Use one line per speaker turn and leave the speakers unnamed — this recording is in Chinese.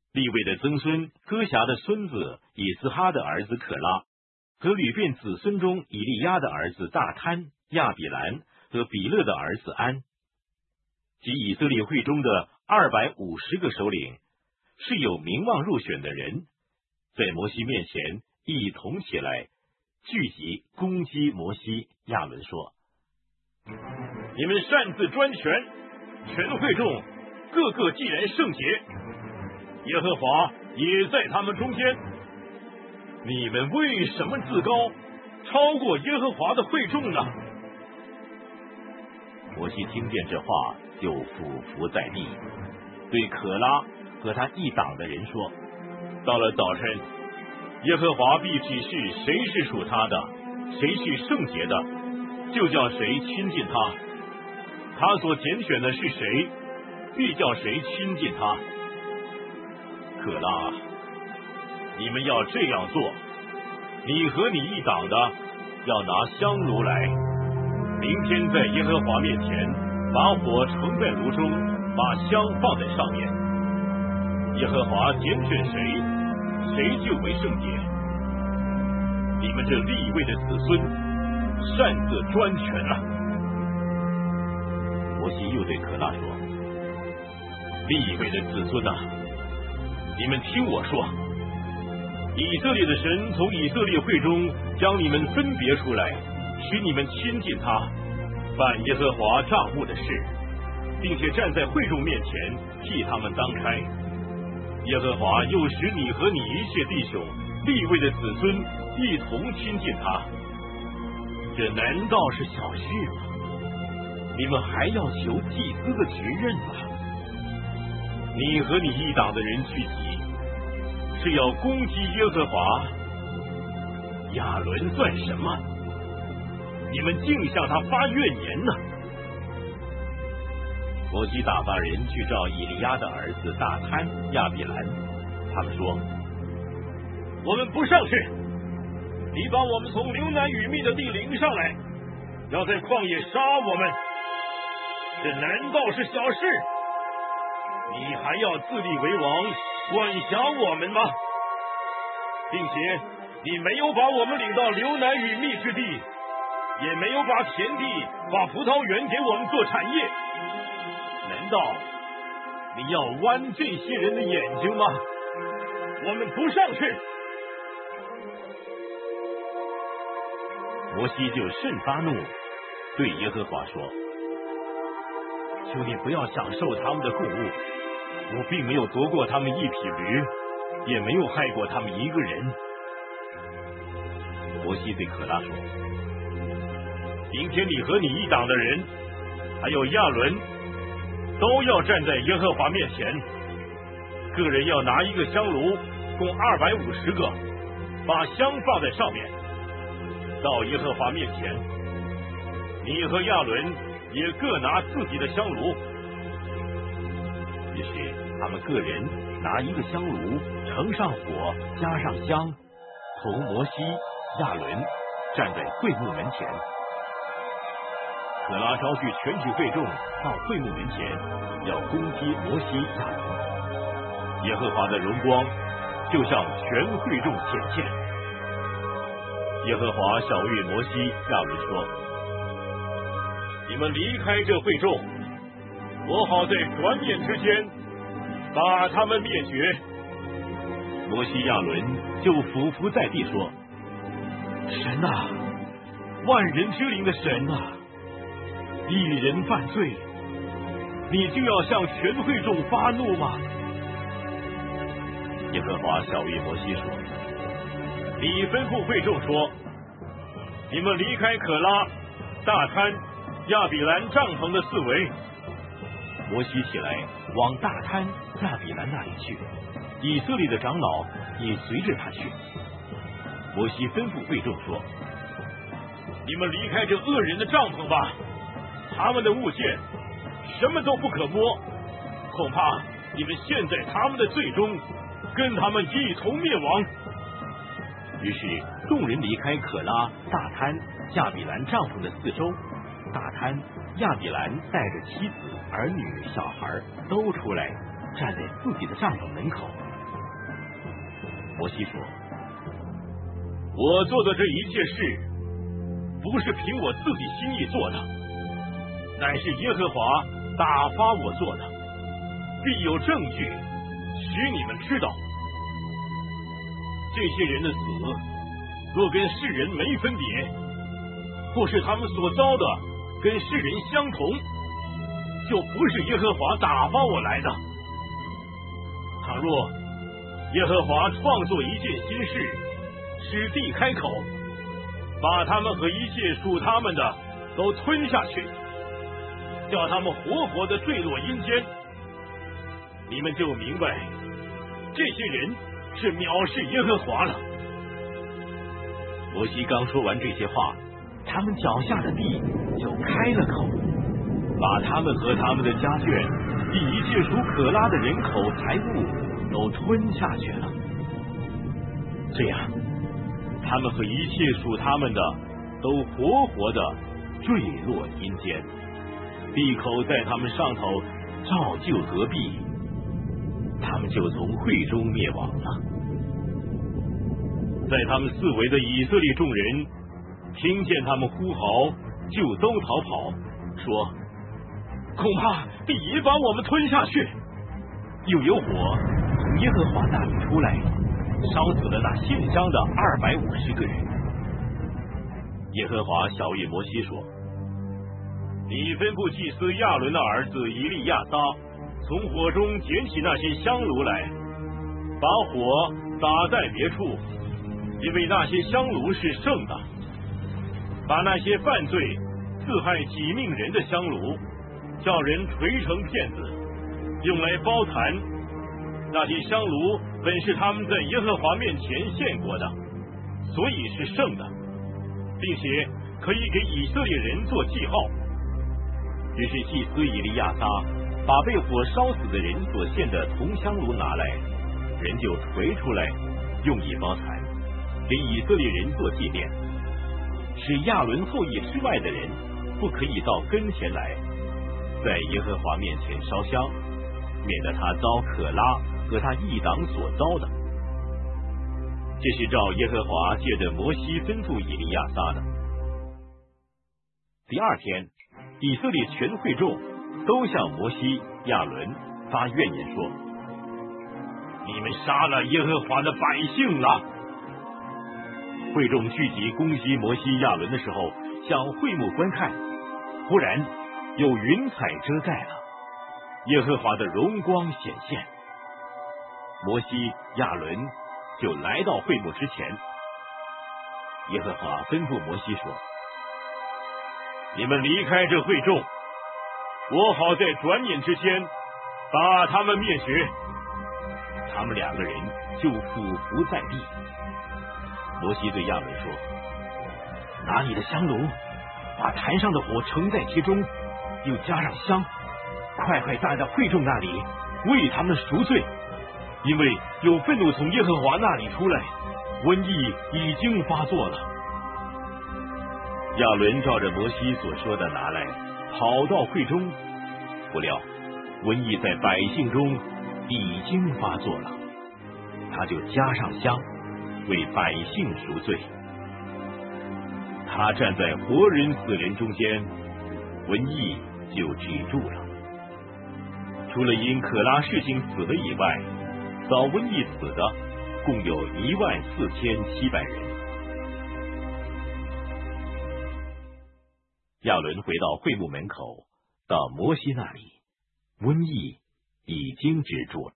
利未的曾孙哥辖的孙子以斯哈的儿子可拉，和吕便子孙中以利亚的儿子大贪、亚比兰和比勒的儿子安，及以色列会中的250个首领，是有名望入选的人，在摩西面前一同起来，聚集攻击摩西。亚伦说：你们擅自专权，全会众个个既然圣洁，耶和华也在他们中间，你们为什么自高，超过耶和华的会众呢？摩西听见这话，就俯伏在地，对可拉和他一党的人说：到了早晨，耶和华必指示谁是属他的，谁是圣洁的，就叫谁亲近他。他所拣选的是谁，必叫谁亲近他。可拉，你们要这样做，你和你一党的要拿香炉来，明天在耶和华面前把火盛在炉中，把香放在上面。耶和华拣选谁，谁就为圣洁。你们这利未的子孙擅自专权了。摩西又对可拉说：利未的子孙啊，你们听我说，以色列的神从以色列会中将你们分别出来，使你们亲近他，办耶和华帐幕的事，并且站在会众面前替他们当差。耶和华又使你和你一切弟兄利未的子孙一同亲近他，这难道是小事吗？你们还要求祭司的职任吗？你和你一党的人聚集，是要攻击耶和华。亚伦算什么？你们竟向他发怨言呢？摩西打发人去召以利亚的儿子大贪、亚比兰，他们说：我们不上去，你把我们从流奶与蜜的地领上来，要在旷野杀我们，这难道是小事？你还要自立为王，管辖我们吗？并且你没有把我们领到流奶与蜜之地，也没有把田地、把葡萄园给我们做产业，难道你要剜这些人的眼睛吗？我们不上去。摩西就甚发怒，对耶和华说：求你不要享受他们的供物，我并没有夺过他们一匹驴，也没有害过他们一个人。摩西对可拉说：明天你和你一党的人，还有亚伦，都要站在耶和华面前，个人要拿一个香炉，共250个，把香放在上面，到耶和华面前。你和亚伦也各拿自己的香炉。于是他们个人拿一个香炉，盛上火，加上香，同摩西、亚伦站在会幕门前。可拉招聚全体会众到会幕门前，要攻击摩西、亚伦。耶和华的荣光就向全会众显现。耶和华晓谕摩西、亚伦说：你们离开这会众，我好在转眼之间把他们灭绝。摩西、亚伦就俯伏在地说：神啊，万人之灵的神啊，一人犯罪，你就要向全会众发怒吗？耶和华晓谕摩西说：你吩咐会众说，你们离开可拉、大贪、亚比兰帐篷的四围。摩西起来往大贪、亚比兰那里去，以色列的长老也随着他去。摩西吩咐会众说：你们离开这恶人的帐篷吧，他们的物件什么都不可摸，恐怕你们陷在他们的罪中，跟他们一同灭亡。于是众人离开可拉、大贪、亚比兰帐篷的四周。大贪、亚比兰带着妻子、儿女、小孩都出来，站在自己的帐篷门口， 摩西说：“我做的这一切事，不是凭我自己心意做的，乃是耶和华打发我做的，必有证据使你们知道。这些人的死，若跟世人没分别，或是他们所遭的跟世人相同，就不是耶和华打发我来的。倘若耶和华创作一件新事，使地开口，把他们和一切属他们的都吞下去，叫他们活活的坠落阴间，你们就明白这些人是藐视耶和华了。”摩西刚说完这些话，他们脚下的地就开了口，把他们和他们的家眷，并一切属可拉的人口财物都吞下去了。这样，他们和一切属他们的都活活的坠落阴间，地口在他们上头照旧合璧，他们就从会中灭亡了。在他们四围的以色列众人听见他们呼号，就都逃跑，说：“恐怕地也把我们吞下去。”又有火从耶和华那里出来，烧死了那献香的250个人。耶和华晓谕摩西说：“你吩咐祭司亚伦的儿子以利亚撒，从火中捡起那些香炉来，把火撒在别处，因为那些香炉是圣的。把那些犯罪自害己命人的香炉，叫人锤成片子，用来包坛。那些香炉本是他们在耶和华面前献过的，所以是圣的，并且可以给以色列人做记号。于是祭司以利亚撒把被火烧死的人所献的铜香炉拿来，人就锤出来，用以包坛，给以色列人做纪念。使亚伦后裔之外的人不可以到跟前来，在耶和华面前烧香，免得他遭可拉和他一党所遭的。这是照耶和华借着摩西吩咐以利亚撒的。第二天，以色列全会众都向摩西、亚伦发怨言说：“你们杀了耶和华的百姓了。”会众聚集攻击摩西、亚伦的时候，向会幕观看，忽然有云彩遮盖了，耶和华的荣光显现。摩西、亚伦就来到会幕之前。耶和华吩咐摩西说：“你们离开这会众，我好在转眼之间把他们灭绝。”他们2个人就俯伏在地。摩西对亚伦说：“拿你的香炉，把坛上的火盛在其中，又加上香，快快带到会众那里，为他们赎罪，因为有愤怒从耶和华那里出来，瘟疫已经发作了。”亚伦照着摩西所说的拿来，跑到会中，不料瘟疫在百姓中已经发作了，他就加上香，为百姓赎罪。他站在活人死人中间，瘟疫就止住了。除了因可拉氏姓死的以外，遭瘟疫死的共有14700人。亚伦回到会幕门口，到摩西那里，瘟疫已经止住了。